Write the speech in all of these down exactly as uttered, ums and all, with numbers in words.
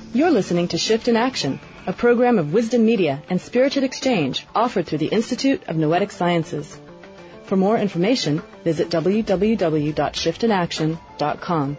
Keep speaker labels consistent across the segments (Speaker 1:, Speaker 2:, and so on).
Speaker 1: You're listening to Shift in Action, a program of wisdom media and spirited exchange offered through the Institute of Noetic Sciences. For more information, visit w w w dot shift in action dot com.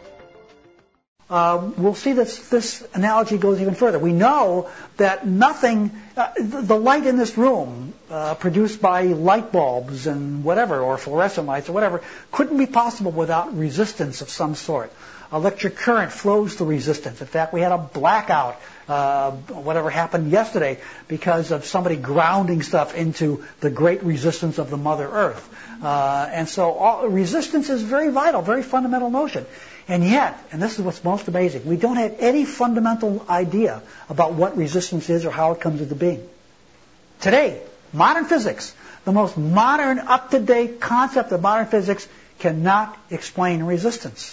Speaker 2: Uh, we'll see that this analogy goes even further. We know that nothing, uh, the light in this room, uh, produced by light bulbs and whatever, or fluorescent lights or whatever, couldn't be possible without resistance of some sort. Electric current flows through resistance. In fact, we had a blackout, uh, whatever happened yesterday, because of somebody grounding stuff into the great resistance of the Mother Earth. Uh, and so all, resistance is very vital, very fundamental notion. And yet, and this is what's most amazing, we don't have any fundamental idea about what resistance is or how it comes into being. Today, modern physics, the most modern, up-to-date concept of modern physics, cannot explain resistance.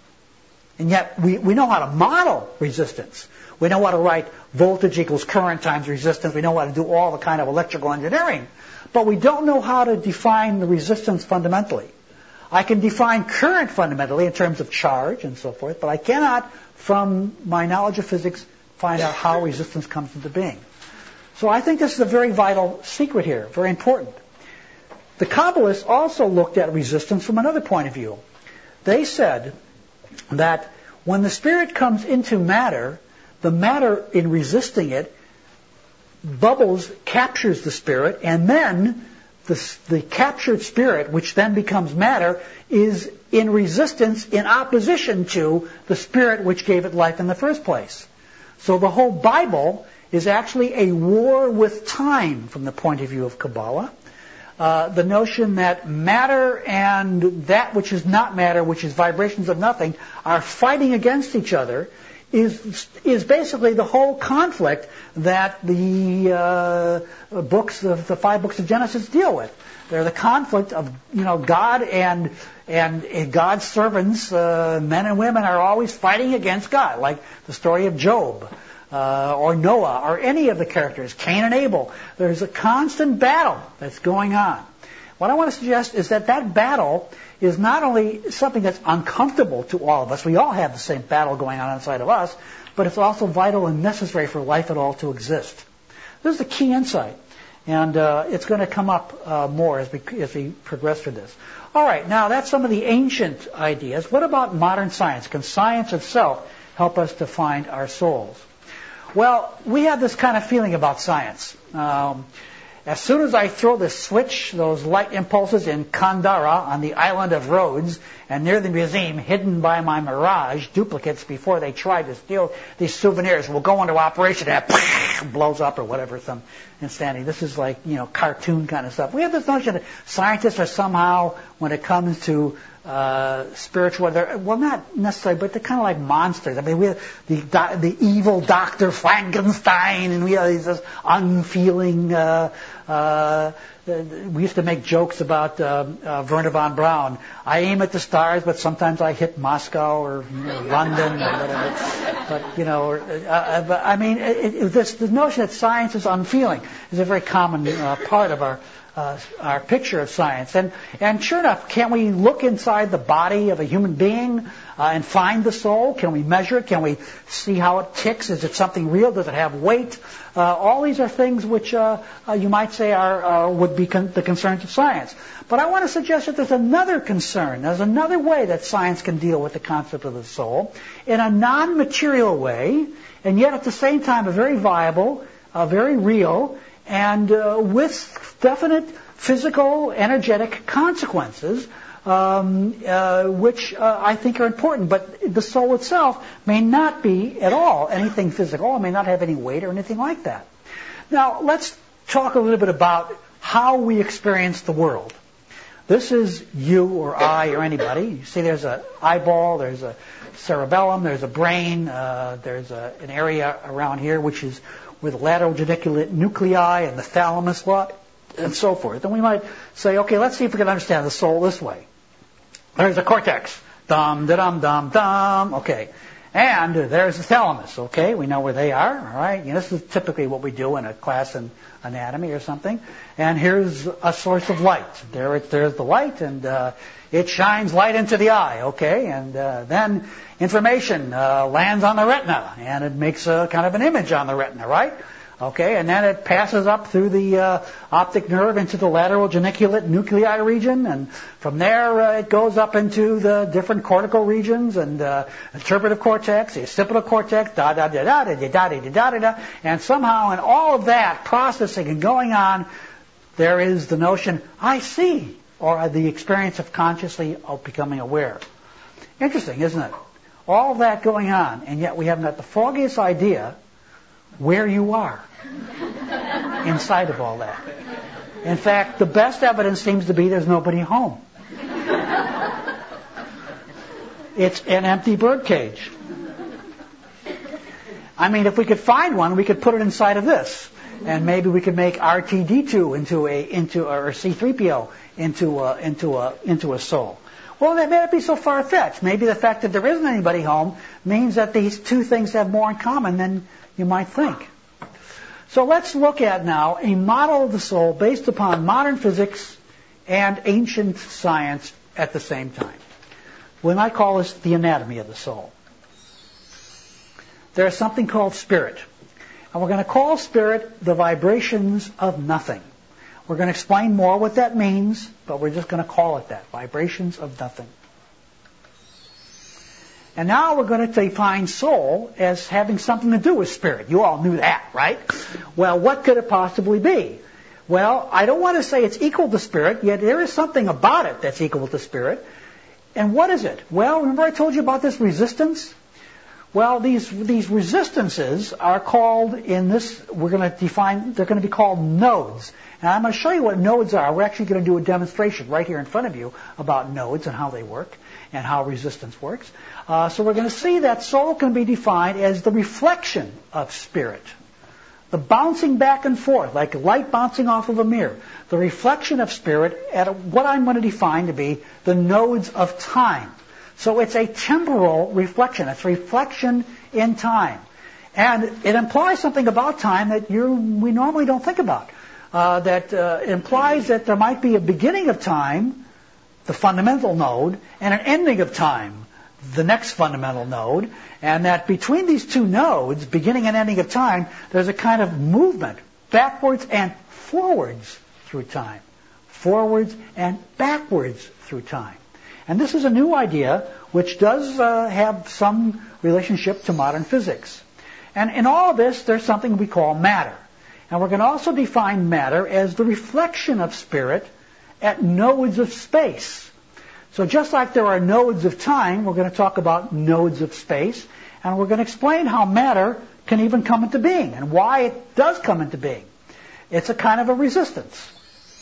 Speaker 2: And yet, we, we know how to model resistance. We know how to write voltage equals current times resistance. We know how to do all the kind of electrical engineering. But we don't know how to define the resistance fundamentally. I can define current fundamentally in terms of charge and so forth, but I cannot, from my knowledge of physics, find out how resistance comes into being. So I think this is a very vital secret here, very important. The Kabbalists also looked at resistance from another point of view. They said that when the spirit comes into matter, the matter in resisting it bubbles, captures the spirit, and then the, the captured spirit, which then becomes matter, is in resistance, in opposition to the spirit which gave it life in the first place. So the whole Bible is actually a war with time from the point of view of Kabbalah. Uh, the notion that matter and that which is not matter, which is vibrations of nothing, are fighting against each other, is is basically the whole conflict that the uh, books, the, the five books of Genesis deal with. They're the conflict of, you know, God and and, and God's servants, uh, men and women, are always fighting against God, like the story of Job. Uh, or Noah, or any of the characters, Cain and Abel. There's a constant battle that's going on. What I want to suggest is that that battle is not only something that's uncomfortable to all of us, we all have the same battle going on inside of us, but it's also vital and necessary for life at all to exist. This is the key insight, and uh, it's going to come up uh, more as we, as we progress through this. All right, now that's some of the ancient ideas. What about modern science? Can science itself help us to find our souls? Well, we have this kind of feeling about science. Um, as soon as I throw the switch, those light impulses in Kandara on the island of Rhodes and near the museum, hidden by my Mirage duplicates before they try to steal these souvenirs, will go into operation and it blows up or whatever, some insanity. This is like, you know, cartoon kind of stuff. We have this notion that scientists are somehow, when it comes to Uh, spiritual, well, not necessarily, but they're kind of like monsters. I mean, we have the the evil Doctor Frankenstein, and we have this unfeeling. Uh, uh, we used to make jokes about uh, uh, Werner von Braun. I aim at the stars, but sometimes I hit Moscow or, you know, London or whatever. But you know, or, uh, but I mean, it, it, this the notion that science is unfeeling is a very common uh, part of our. Uh, our picture of science. And, and sure enough, can we look inside the body of a human being uh, and find the soul? Can we measure it? Can we see how it ticks? Is it something real? Does it have weight? Uh, all these are things which uh, uh, you might say are uh, would be con- the concerns of science. But I want to suggest that there's another concern. There's another way that science can deal with the concept of the soul in a non-material way, and yet at the same time a very viable, a very real, and uh, with definite physical, energetic consequences, um, uh, which uh, I think are important. But the soul itself may not be at all anything physical. It may not have any weight or anything like that. Now, let's talk a little bit about how we experience the world. This is you or I or anybody. You see there's an eyeball, there's a cerebellum, there's a brain, uh, there's a, an area around here which is with lateral geniculate nuclei and the thalamus lot and so forth. And we might say, okay, let's see if we can understand the soul this way. There's a cortex. Dum, da-dum, dum, dum. Okay. And there's the thalamus, okay? We know where they are, all right? You know, this is typically what we do in a class in anatomy or something. And here's a source of light. There, it, there's the light, and uh, it shines light into the eye, okay? And uh, then information uh, lands on the retina, and it makes a kind of an image on the retina, right? Okay, and then it passes up through the uh, optic nerve into the lateral geniculate nuclei region, and from there uh, it goes up into the different cortical regions and uh, interpretive cortex, the occipital cortex, da da da da da da da da da da da, and somehow in all of that processing and going on, there is the notion, I see, or the experience of consciously of becoming aware. Interesting, isn't it? All of that going on, and yet we haven't got the foggiest idea where you are inside of all that. In fact, the best evidence seems to be there's nobody home. It's an empty birdcage. I mean, if we could find one, we could put it inside of this, and maybe we could make R two D two into a into or C three P O into a, into a into a soul. Well, that may not be so far-fetched. Maybe the fact that there isn't anybody home means that these two things have more in common than you might think. So let's look at now a model of the soul based upon modern physics and ancient science at the same time. We might call this the anatomy of the soul. There's something called spirit. And we're going to call spirit the vibrations of nothing. We're going to explain more what that means, but we're just going to call it that, vibrations of nothing. And now we're going to define soul as having something to do with spirit. You all knew that, right? Well, what could it possibly be? Well, I don't want to say it's equal to spirit, yet there is something about it that's equal to spirit. And what is it? Well, remember I told you about this resistance? Well, these these resistances are called in this, we're going to define, they're going to be called nodes. And I'm going to show you what nodes are. We're actually going to do a demonstration right here in front of you about nodes and how they work and how resistance works. Uh, so we're going to see that soul can be defined as the reflection of spirit. The bouncing back and forth, like light bouncing off of a mirror. The reflection of spirit at a, what I'm going to define to be the nodes of time. So it's a temporal reflection. It's reflection in time. And it implies something about time that you we normally don't think about. Uh, that uh, implies that there might be a beginning of time, the fundamental node, and an ending of time, the next fundamental node, and that between these two nodes, beginning and ending of time, there's a kind of movement backwards and forwards through time. Forwards and backwards through time. And this is a new idea which does uh, have some relationship to modern physics. And in all of this, there's something we call matter. And we're going to also define matter as the reflection of spirit at nodes of space. So just like there are nodes of time, we're going to talk about nodes of space, and we're going to explain how matter can even come into being and why it does come into being. It's a kind of a resistance.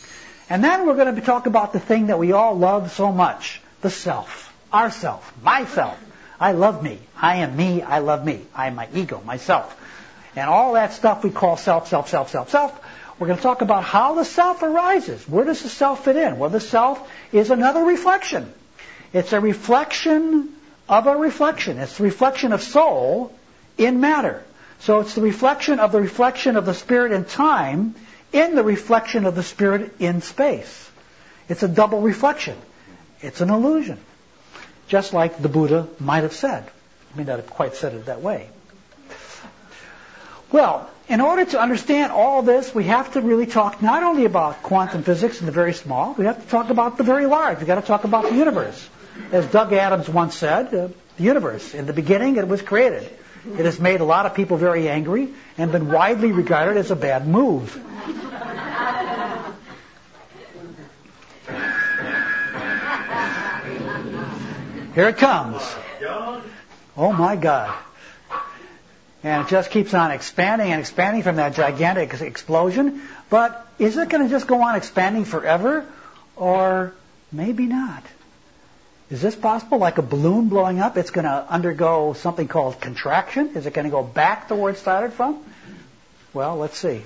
Speaker 2: And then we're going to talk about the thing that we all love so much, the self, our self, myself. I love me. I am me. I love me. I am my ego, myself. And all that stuff we call self, self, self, self, self. We're going to talk about how the self arises. Where does the self fit in? Well, the self is another reflection. It's a reflection of a reflection. It's the reflection of soul in matter. So it's the reflection of the reflection of the spirit in time in the reflection of the spirit in space. It's a double reflection. It's an illusion. Just like the Buddha might have said. I may not have quite said it that way. Well, in order to understand all this, we have to really talk not only about quantum physics and the very small, we have to talk about the very large. We've got to talk about the universe. As Doug Adams once said, uh, the universe, in the beginning it was created. It has made a lot of people very angry and been widely regarded as a bad move. Here it comes. Oh my God. And it just keeps on expanding and expanding from that gigantic explosion. But is it going to just go on expanding forever? Or maybe not. Is this possible? Like a balloon blowing up, it's going to undergo something called contraction? Is it going to go back to where it started from? Well, let's see.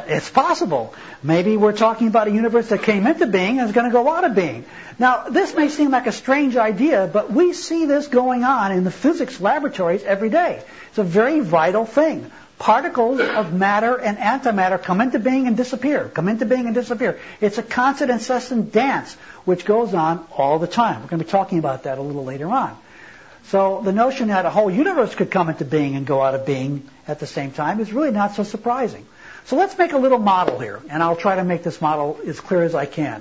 Speaker 2: it's possible. Maybe we're talking about a universe that came into being and is going to go out of being. Now, this may seem like a strange idea, but we see this going on in the physics laboratories every day. It's a very vital thing. Particles of matter and antimatter come into being and disappear, come into being and disappear. It's a constant, incessant dance which goes on all the time. We're going to be talking about that a little later on. So the notion that a whole universe could come into being and go out of being at the same time is really not so surprising. So let's make a little model here, and I'll try to make this model as clear as I can.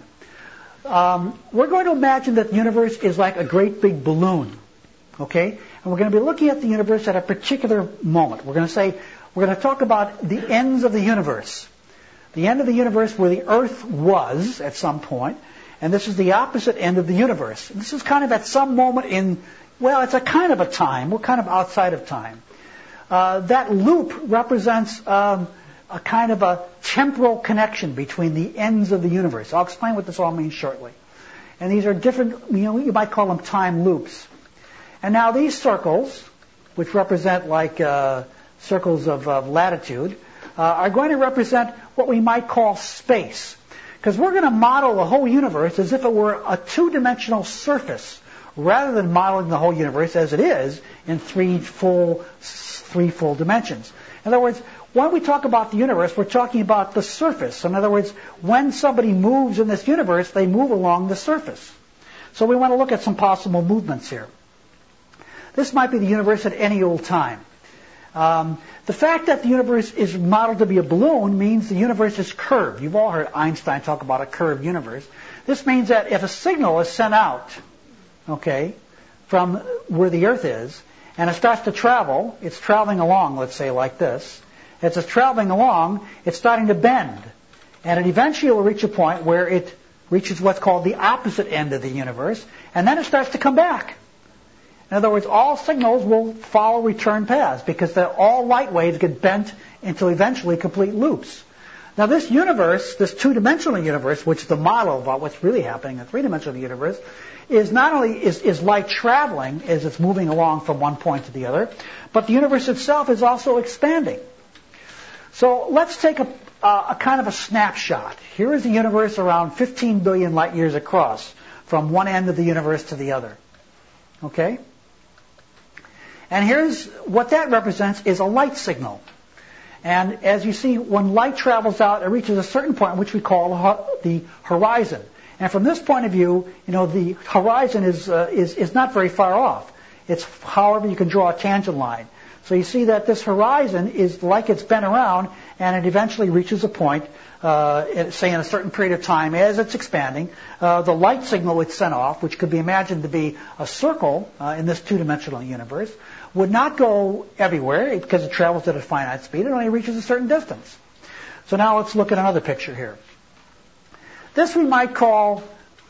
Speaker 2: Um, we're going to imagine that the universe is like a great big balloon, okay? And we're going to be looking at the universe at a particular moment. We're going to say, we're going to talk about the ends of the universe. The end of the universe where the Earth was at some point, and this is the opposite end of the universe. This is kind of at some moment in, well, it's a kind of a time. We're kind of outside of time. Uh, that loop represents um, a kind of a temporal connection between the ends of the universe. I'll explain what this all means shortly. And these are different, you know, you might call them time loops. And now these circles, which represent like uh, circles of, of latitude, uh, are going to represent what we might call space. Because we're going to model the whole universe as if it were a two-dimensional surface, rather than modeling the whole universe as it is in three full, three full dimensions. In other words, when we talk about the universe, we're talking about the surface. In other words, when somebody moves in this universe, they move along the surface. So we want to look at some possible movements here. This might be the universe at any old time. Um, the fact that the universe is modeled to be a balloon means the universe is curved. You've all heard Einstein talk about a curved universe. This means that if a signal is sent out, okay, from where the Earth is, and it starts to travel, it's traveling along, let's say like this. As it's traveling along, it's starting to bend. And it eventually will reach a point where it reaches what's called the opposite end of the universe, and then it starts to come back. In other words, all signals will follow return paths because all light waves get bent into eventually complete loops. Now this universe, this two-dimensional universe, which is the model about what's really happening in the three-dimensional universe, is not only is, is light traveling as it's moving along from one point to the other, but the universe itself is also expanding. So let's take a, a, a kind of a snapshot. Here is the universe around fifteen billion light years across from one end of the universe to the other. Okay? And here's what that represents is a light signal. And as you see, when light travels out, it reaches a certain point which we call the horizon. And from this point of view, you know, the horizon is, uh, is, is not very far off. It's however you can draw a tangent line. So you see that this horizon is like it's been around, and it eventually reaches a point, uh, say in a certain period of time, as it's expanding, uh, the light signal it's sent off, which could be imagined to be a circle uh, in this two-dimensional universe, would not go everywhere because it travels at a finite speed. It only reaches a certain distance. So now let's look at another picture here. This we might call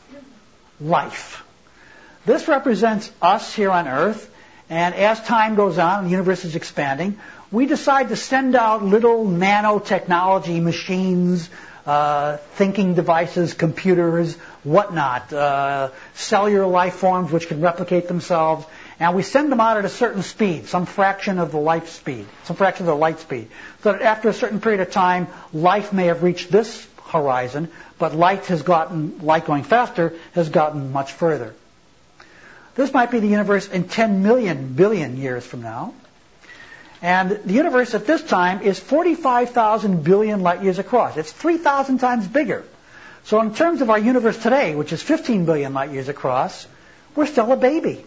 Speaker 2: life. This represents us here on Earth, and as time goes on and the universe is expanding, we decide to send out little nanotechnology machines, uh, thinking devices, computers, whatnot, uh, cellular life forms which can replicate themselves, and we send them out at a certain speed, some fraction of the light speed, some fraction of the light speed, so that after a certain period of time, life may have reached this horizon, but light has gotten, light going faster, has gotten much further. This might be the universe in ten million billion years from now. And the universe at this time is forty-five thousand billion light years across. It's three thousand times bigger. So in terms of our universe today, which is fifteen billion light years across, we're still a baby.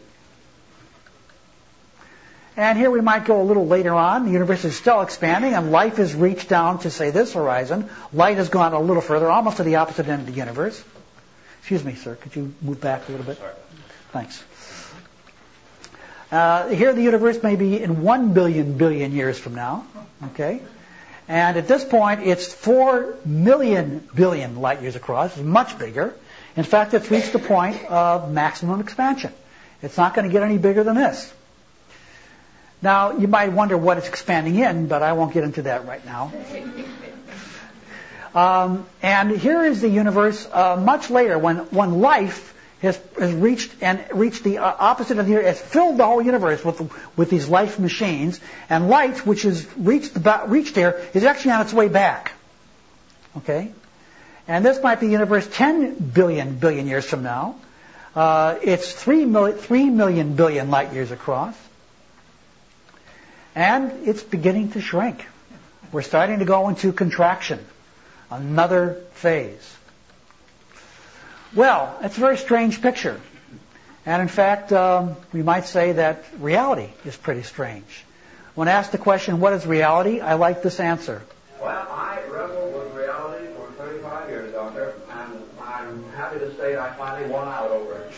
Speaker 2: And here we might go a little later on. The universe is still expanding, and life has reached down to, say, this horizon. Light has gone a little further, almost to the opposite end of the universe. Excuse me, sir. Could you move back a little bit?
Speaker 3: Sorry.
Speaker 2: Thanks. Uh, here the universe may be in one billion billion years from now. Okay? And at this point, it's four million billion light years across. It's much bigger. In fact, it's reached the point of maximum expansion. It's not going to get any bigger than this. Now, you might wonder what it's expanding in, but I won't get into that right now. Um, and here is the universe uh, much later, when, when life has, has reached and reached the uh, opposite of the universe, has filled the whole universe with with these life machines, and light, which has reached the, reached there, is actually on its way back. Okay? And this might be the universe ten billion billion years from now. Uh, it's three million, three million billion light years across. And it's beginning to shrink. We're starting to go into contraction. Another phase. Well, it's a very strange picture. And in fact, um, we might say that reality is pretty strange. When asked the question, what is reality? I like this answer.
Speaker 3: Well, I wrestled with reality for thirty-five years, Doctor, and I'm happy to say I finally won out over it.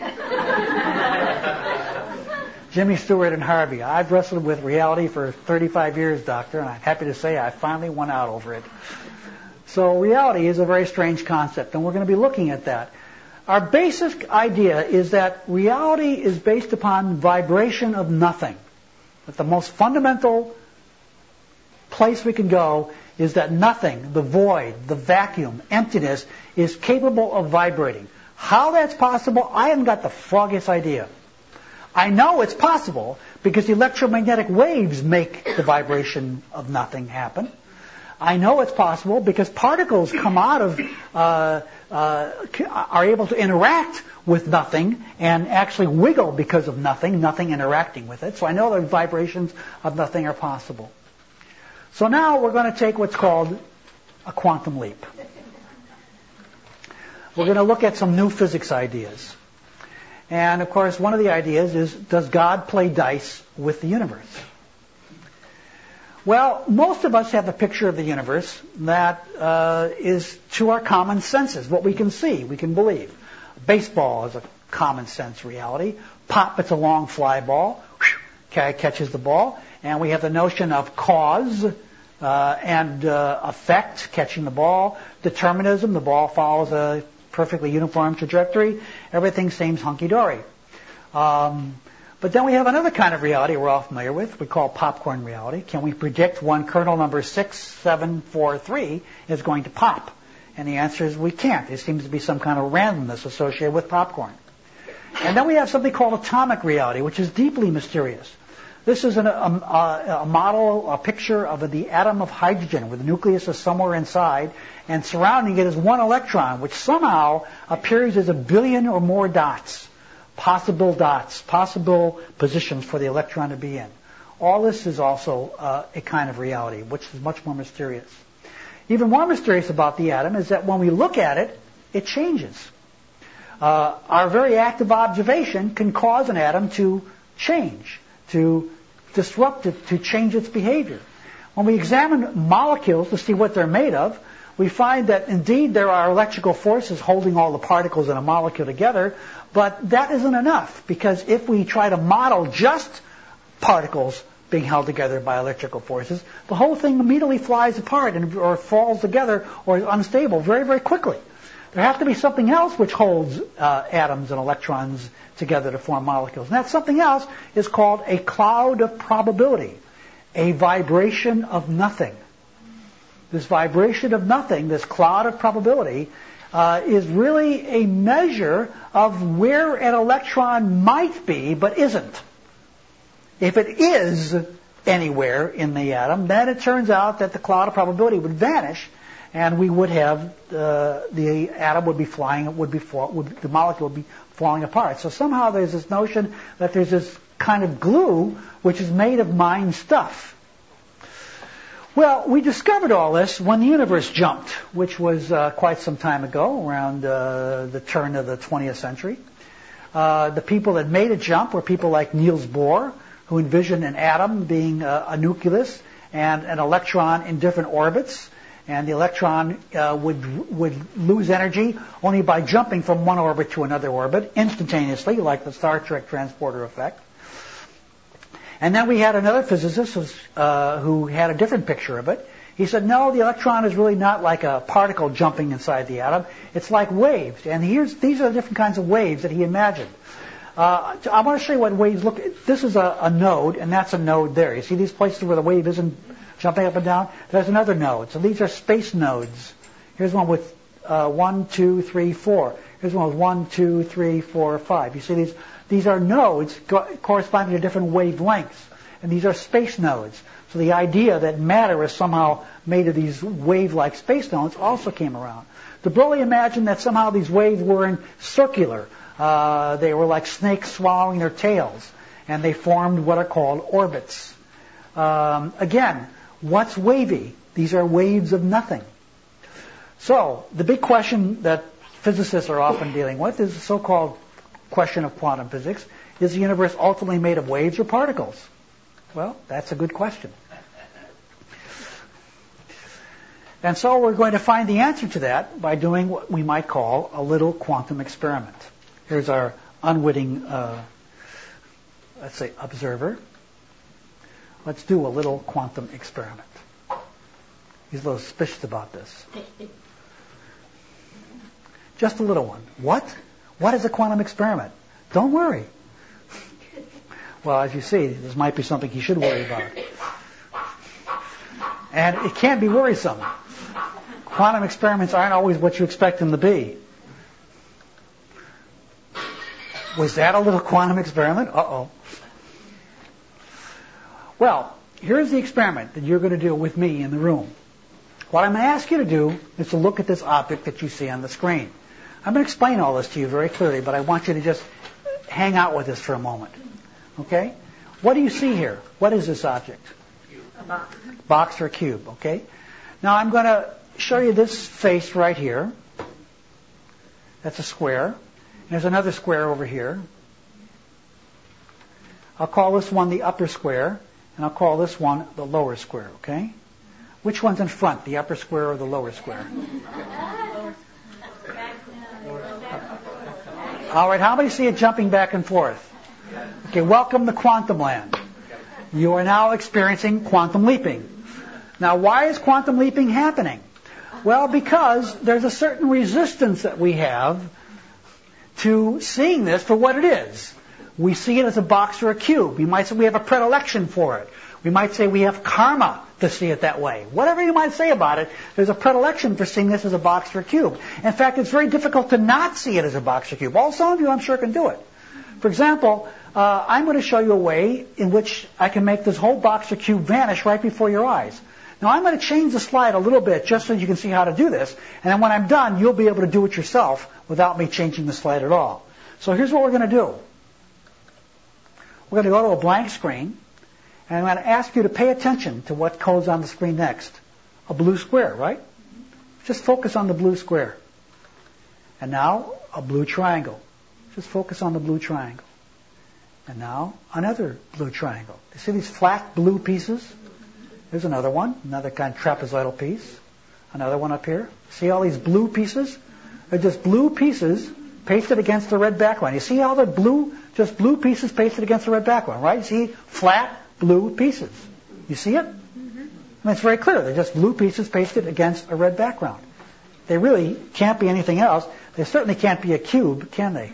Speaker 2: Jimmy Stewart and Harvey. I've wrestled with reality for thirty-five years, Doctor, and I'm happy to say I finally won out over it. So reality is a very strange concept, and we're going to be looking at that. Our basic idea is that reality is based upon vibration of nothing. That the most fundamental place we can go is that nothing, the void, the vacuum, emptiness, is capable of vibrating. How that's possible, I haven't got the foggiest idea. I know it's possible because electromagnetic waves make the vibration of nothing happen. I know it's possible because particles come out of, uh, uh, are able to interact with nothing and actually wiggle because of nothing, nothing interacting with it. So I know the vibrations of nothing are possible. So now we're going to take what's called a quantum leap. We're going to look at some new physics ideas. And of course, one of the ideas is, does God play dice with the universe? Well, most of us have a picture of the universe that uh, is to our common senses, what we can see, we can believe. Baseball is a common sense reality. Pop, it's a long fly ball. Okay, catches the ball. And we have the notion of cause uh, and uh, effect, catching the ball. Determinism, the ball follows a perfectly uniform trajectory. Everything seems hunky-dory. Um, but then we have another kind of reality we're all familiar with. We call popcorn reality. Can we predict when kernel number six seven four three is going to pop? And the answer is we can't. There seems to be some kind of randomness associated with popcorn. And then we have something called atomic reality, which is deeply mysterious. This is an, a, a, a model, a picture of the atom of hydrogen, where the nucleus is somewhere inside, and surrounding it is one electron, which somehow appears as a billion or more dots, possible dots, possible positions for the electron to be in. All this is also uh, a kind of reality, which is much more mysterious. Even more mysterious about the atom is that when we look at it, it changes. Uh, our very active observation can cause an atom to change, to disrupt it, to change its behavior. When we examine molecules to see what they're made of, we find that indeed there are electrical forces holding all the particles in a molecule together, but that isn't enough, because if we try to model just particles being held together by electrical forces, the whole thing immediately flies apart and, or falls together or is unstable very, very quickly. There has to be something else which holds uh, atoms and electrons together to form molecules. And that something else is called a cloud of probability, a vibration of nothing. This vibration of nothing, this cloud of probability, uh, is really a measure of where an electron might be but isn't. If it is anywhere in the atom, then it turns out that the cloud of probability would vanish, and we would have uh, the atom would be flying, would be fall, would, the molecule would be falling apart. So somehow there's this notion that there's this kind of glue which is made of mind stuff. Well, we discovered all this when the universe jumped, which was uh, quite some time ago, around uh, the turn of the twentieth century. Uh, the people that made it jump were people like Niels Bohr, who envisioned an atom being a, a nucleus and an electron in different orbits. And the electron uh, would would lose energy only by jumping from one orbit to another orbit instantaneously, like the Star Trek transporter effect. And then we had another physicist uh, who had a different picture of it. He said, no, the electron is really not like a particle jumping inside the atom. It's like waves. And here's these are the different kinds of waves that he imagined. Uh, I want to show you what waves look like. This is a, a node, and that's a node there. You see these places where the wave isn't jumping up and down? There's another node. So these are space nodes. Here's one with uh, one, two, three, four. Here's one with one, two, three, four, five. You see these? These are nodes co- corresponding to different wavelengths. and these are space nodes. So the idea that matter is somehow made of these wave-like space nodes also came around. De Broglie imagined that somehow these waves were in circular. Uh, they were like snakes swallowing their tails, and they formed what are called orbits. Um, again, what's wavy? These are waves of nothing. So the big question that physicists are often dealing with is the so-called question of quantum physics. Is the universe ultimately made of waves or particles? Well, that's a good question. And so we're going to find the answer to that by doing what we might call a little quantum experiment. Here's our unwitting, uh, let's say, observer. Let's do a little quantum experiment. He's a little suspicious about this. Just a little one. What? What is a quantum experiment? Don't worry. Well, as you see, this might be something he should worry about. And it can be worrisome. Quantum experiments aren't always what you expect them to be. Was that a little quantum experiment? Uh-oh. Well, here's the experiment that you're going to do with me in the room. What I'm going to ask you to do is to look at this object that you see on the screen. I'm going to explain all this to you very clearly, but I want you to just hang out with this for a moment. Okay? What do you see here? What is this object?
Speaker 4: A box.
Speaker 2: Box or cube, okay? Now I'm going to show you this face right here. That's a square. And there's another square over here. I'll call this one the upper square, and I'll call this one the lower square, okay? Which one's in front, the upper square or the lower square? All right, how many see it jumping back and forth? Okay, welcome to quantum land. You are now experiencing quantum leaping. Now, why is quantum leaping happening? Well, because there's a certain resistance that we have to seeing this for what it is. We see it as a box or a cube. We might say we have a predilection for it. We might say we have karma to see it that way. Whatever you might say about it, there's a predilection for seeing this as a box or a cube. In fact, it's very difficult to not see it as a box or cube. Well, some of you, I'm sure, can do it. For example, uh, I'm going to show you a way in which I can make this whole box or cube vanish right before your eyes. Now, I'm going to change the slide a little bit just so you can see how to do this. And then when I'm done, you'll be able to do it yourself without me changing the slide at all. So here's what we're going to do. We're going to go to a blank screen. And I'm going to ask you to pay attention to what codes on the screen next. A blue square, right? Just focus on the blue square. And now, a blue triangle. Just focus on the blue triangle. And now, another blue triangle. You see these flat blue pieces? There's another one, another kind of trapezoidal piece. Another one up here. See all these blue pieces? They're just blue pieces pasted against the red background. You see how they're blue, just blue pieces pasted against the red background, right? You see flat blue pieces. You see it? Mm-hmm. I mean, it's very clear. They're just blue pieces pasted against a red background. They really can't be anything else. They certainly can't be a cube, can they?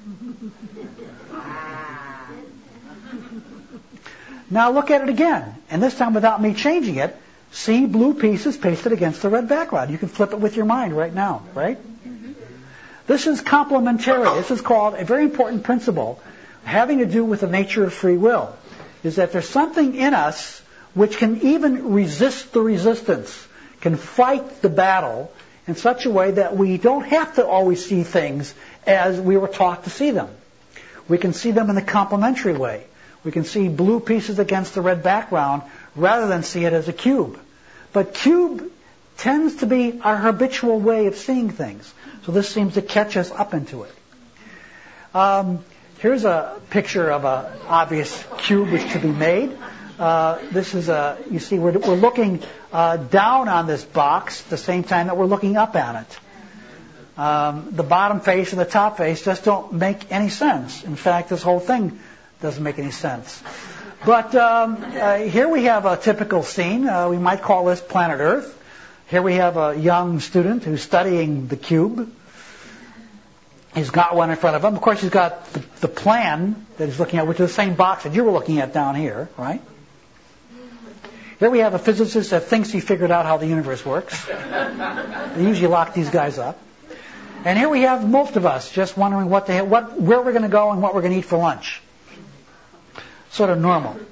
Speaker 2: Now look at it again. And this time without me changing it, see blue pieces pasted against the red background. You can flip it with your mind right now, right? Mm-hmm. This is complementarity. This is called a very important principle having to do with the nature of free will. Is that there's something in us which can even resist the resistance, can fight the battle in such a way that we don't have to always see things as we were taught to see them. We can see them in a complementary way. We can see blue pieces against the red background rather than see it as a cube. But cube tends to be our habitual way of seeing things. So this seems to catch us up into it. Um, Here's a picture of an obvious cube which could be made. Uh, this is a, you see, we're, we're looking uh, down on this box at the same time that we're looking up on it. Um, the bottom face and the top face just don't make any sense. In fact, this whole thing doesn't make any sense. But um, uh, here we have a typical scene. Uh, we might call this planet Earth. Here we have a young student who's studying the cube. He's got one in front of him. Of course, he's got the, the plan that he's looking at, which is the same box that you were looking at down here, right? Here we have a physicist that thinks he figured out how the universe works. They usually lock these guys up. And here we have most of us just wondering what the, what, where we're going to go and what we're going to eat for lunch. Sort of normal.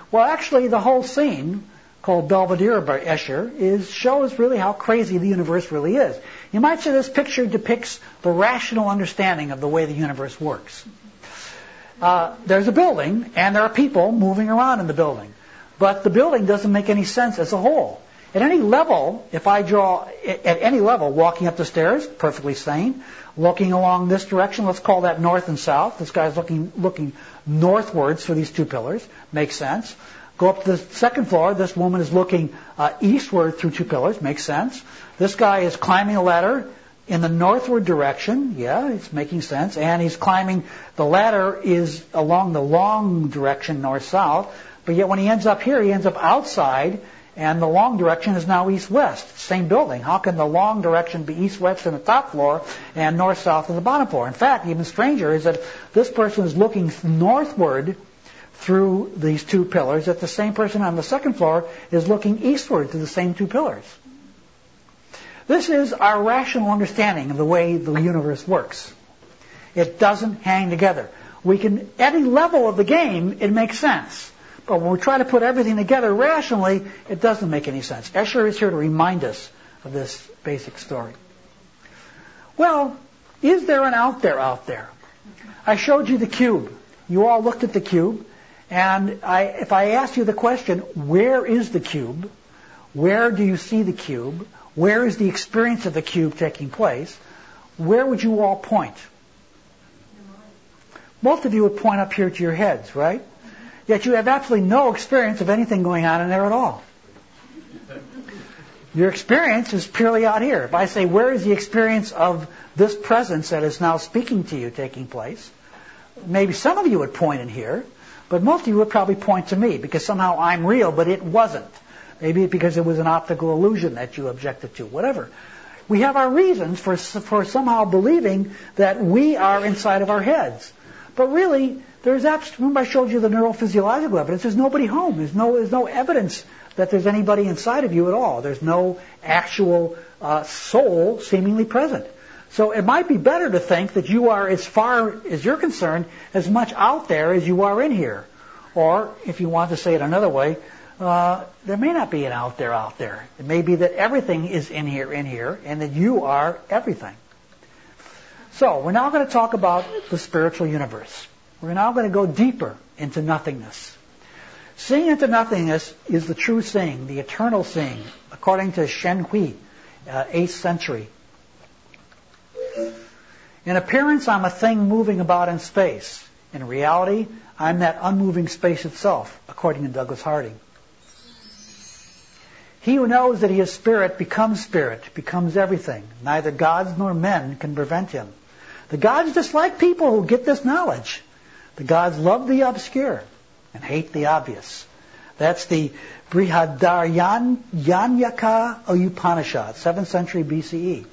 Speaker 2: Well, actually, the whole scene, called Belvedere by Escher, is shows really how crazy the universe really is. You might say this picture depicts the rational understanding of the way the universe works. Uh, there's a building, and there are people moving around in the building. But the building doesn't make any sense as a whole. At any level, if I draw, at any level, walking up the stairs, perfectly sane. Looking along this direction, let's call that north and south. This guy's looking looking northwards through these two pillars. Makes sense. Go up to the second floor. This woman is looking uh, eastward through two pillars. Makes sense. This guy is climbing a ladder in the northward direction. Yeah, it's making sense. And he's climbing, the ladder is along the long direction, north-south. But yet when he ends up here, he ends up outside, and the long direction is now east-west. Same building. How can the long direction be east-west in the top floor and north-south in the bottom floor? In fact, even stranger is that this person is looking northward through these two pillars, that the same person on the second floor is looking eastward to the same two pillars. This is our rational understanding of the way the universe works. It doesn't hang together. We can, at any level of the game, it makes sense. But when we try to put everything together rationally, it doesn't make any sense. Escher is here to remind us of this basic story. Well, is there an out there out there? I showed you the cube. You all looked at the cube. And I, if I asked you the question, where is the cube? Where do you see the cube? Where is the experience of the cube taking place? Where would you all point? Most of you would point up here to your heads, right? Yet you have absolutely no experience of anything going on in there at all. Your experience is purely out here. If I say, where is the experience of this presence that is now speaking to you taking place? Maybe some of you would point in here, but most of you would probably point to me because somehow I'm real, but it wasn't. Maybe because it was an optical illusion that you objected to, whatever. We have our reasons for, for somehow believing that we are inside of our heads. But really, there's absolutely, remember I showed you the neurophysiological evidence, there's nobody home. There's no, there's no evidence that there's anybody inside of you at all. There's no actual uh, soul seemingly present. So it might be better to think that you are, as far as you're concerned, as much out there as you are in here. Or, if you want to say it another way, uh, there may not be an out there out there. It may be that everything is in here, in here, and that you are everything. So, we're now going to talk about the spiritual universe. We're now going to go deeper into nothingness. Seeing into nothingness is the true seeing, the eternal seeing, according to Shen Hui, uh, eighth century. In appearance, I'm a thing moving about in space. In reality, I'm that unmoving space itself, according to Douglas Harding. He who knows that he is spirit becomes spirit, becomes everything. Neither gods nor men can prevent him. The gods dislike people who get this knowledge. The gods love the obscure and hate the obvious. That's the Brihadaranyaka Upanishad, seventh century B C E.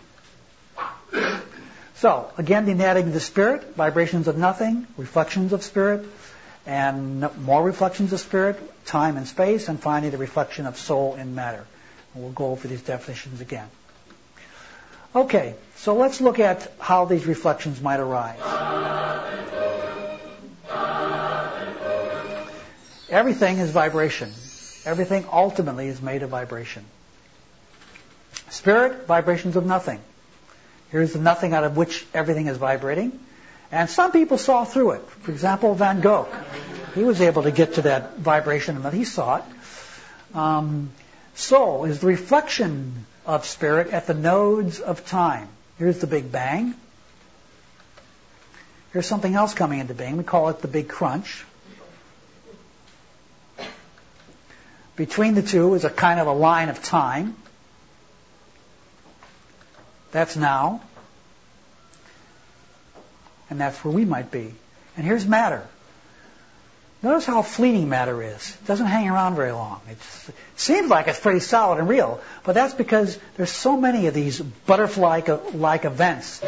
Speaker 2: So, again, the anatomy of the spirit, vibrations of nothing, reflections of spirit, and more reflections of spirit, time and space, and finally the reflection of soul in matter. And we'll go over these definitions again. Okay, so let's look at how these reflections might arise. Everything is vibration. Everything ultimately is made of vibration. Spirit, vibrations of nothing. Here's the nothing out of which everything is vibrating. And some people saw through it. For example, Van Gogh. He was able to get to that vibration, but he saw it. Um, soul is the reflection of spirit at the nodes of time. Here's the Big Bang. Here's something else coming into being. We call it the Big Crunch. Between the two is a kind of a line of time. That's now. And that's where we might be. And here's matter. Notice how fleeting matter is. It doesn't hang around very long. It's, it seems like it's pretty solid and real, but that's because there's so many of these butterfly-like events.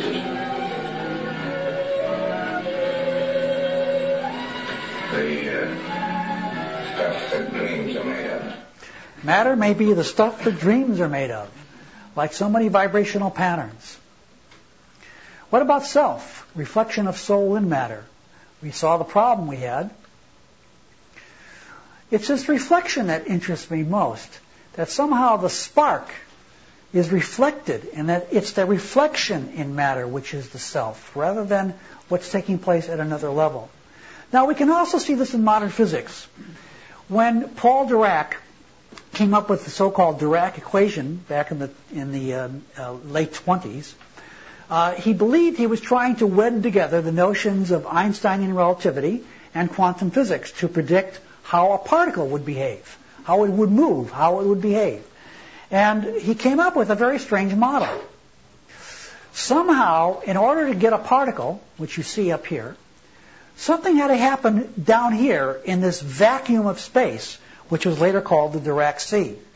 Speaker 2: Matter may be the stuff that dreams are made of, like so many vibrational patterns. What about self? Reflection of soul in matter. We saw the problem we had. It's this reflection that interests me most, that somehow the spark is reflected, and that it's the reflection in matter which is the self, rather than what's taking place at another level. Now, we can also see this in modern physics. When Paul Dirac came up with the so-called Dirac equation back in the in the uh, uh, late twenties, uh, he believed he was trying to wed together the notions of Einsteinian relativity and quantum physics to predict how a particle would behave, how it would move, how it would behave. And he came up with a very strange model. Somehow, in order to get a particle, which you see up here, something had to happen down here in this vacuum of space, which was later called the Dirac sea.